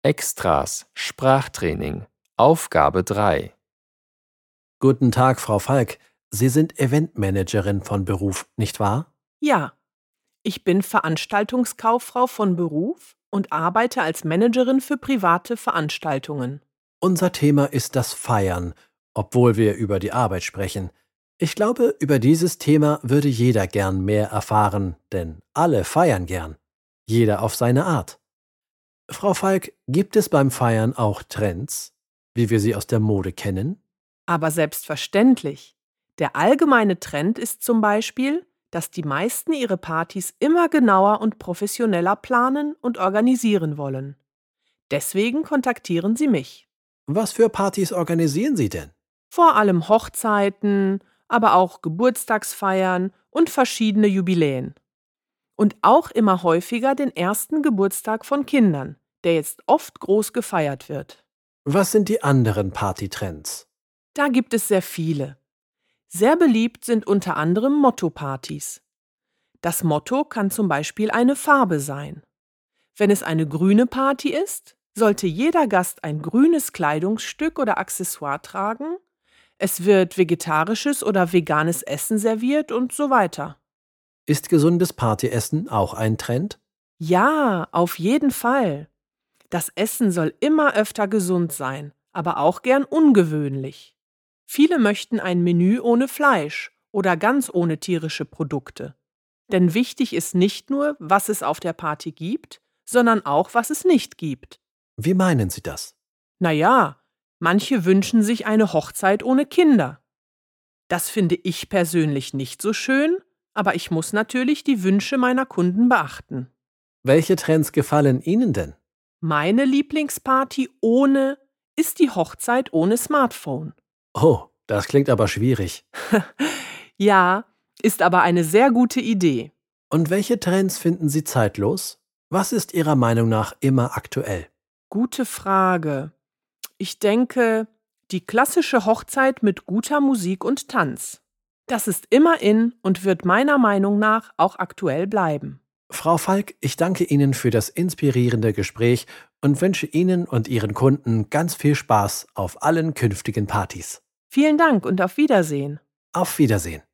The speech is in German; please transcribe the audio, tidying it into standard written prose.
Extras Sprachtraining Aufgabe 3. Guten Tag, Frau Falk. Sie sind Eventmanagerin von Beruf, nicht wahr? Ja, ich bin Veranstaltungskauffrau von Beruf und arbeite als Managerin für private Veranstaltungen. Unser Thema ist das Feiern, obwohl wir über die Arbeit sprechen. Ich glaube, über dieses Thema würde jeder gern mehr erfahren, denn alle feiern gern. Jeder auf seine Art. Frau Falk, gibt es beim Feiern auch Trends, wie wir sie aus der Mode kennen? Aber selbstverständlich. Der allgemeine Trend ist zum Beispiel, dass die meisten ihre Partys immer genauer und professioneller planen und organisieren wollen. Deswegen kontaktieren sie mich. Was für Partys organisieren Sie denn? Vor allem Hochzeiten, aber auch Geburtstagsfeiern und verschiedene Jubiläen. Und auch immer häufiger den ersten Geburtstag von Kindern, der jetzt oft groß gefeiert wird. Was sind die anderen Partytrends? Da gibt es sehr viele. Sehr beliebt sind unter anderem Motto-Partys. Das Motto kann zum Beispiel eine Farbe sein. Wenn es eine grüne Party ist, sollte jeder Gast ein grünes Kleidungsstück oder Accessoire tragen. Es wird vegetarisches oder veganes Essen serviert und so weiter. Ist gesundes Partyessen auch ein Trend? Ja, auf jeden Fall. Das Essen soll immer öfter gesund sein, aber auch gern ungewöhnlich. Viele möchten ein Menü ohne Fleisch oder ganz ohne tierische Produkte. Denn wichtig ist nicht nur, was es auf der Party gibt, sondern auch, was es nicht gibt. Wie meinen Sie das? Naja, manche wünschen sich eine Hochzeit ohne Kinder. Das finde ich persönlich nicht so schön, aber ich muss natürlich die Wünsche meiner Kunden beachten. Welche Trends gefallen Ihnen denn? Meine Lieblingsparty ohne ist die Hochzeit ohne Smartphone. Oh, das klingt aber schwierig. Ja, ist aber eine sehr gute Idee. Und welche Trends finden Sie zeitlos? Was ist Ihrer Meinung nach immer aktuell? Gute Frage. Ich denke, die klassische Hochzeit mit guter Musik und Tanz. Das ist immer in und wird meiner Meinung nach auch aktuell bleiben. Frau Falk, ich danke Ihnen für das inspirierende Gespräch und wünsche Ihnen und Ihren Kunden ganz viel Spaß auf allen künftigen Partys. Vielen Dank und auf Wiedersehen. Auf Wiedersehen.